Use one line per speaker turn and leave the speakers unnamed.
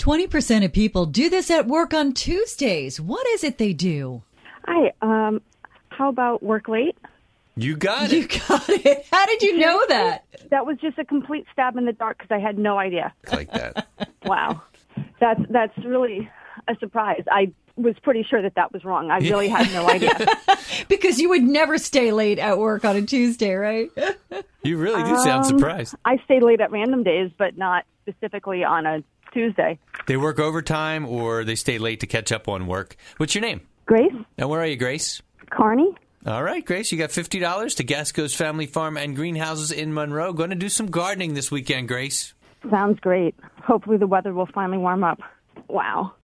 20% of people do this at work on Tuesdays. What is it they do?
Hi, how about work late?
You got
You
it.
got it. How did you know that?
That was just a complete stab in the dark because I had no idea.
Like that.
Wow. That's really a surprise. I was pretty sure that was wrong. I really had no idea.
Because you would never stay late at work on a Tuesday, right?
You really do sound surprised.
I stay late at random days, but not specifically on a Tuesday.
They work overtime or they stay late to catch up on work. What's your name?
Grace?
And where are you, Grace?
Carney?
All right, Grace, you got $50 to Gasco's Family Farm and Greenhouses in Monroe. Going to do some gardening this weekend, Grace.
Sounds great. Hopefully the weather will finally warm up. Wow.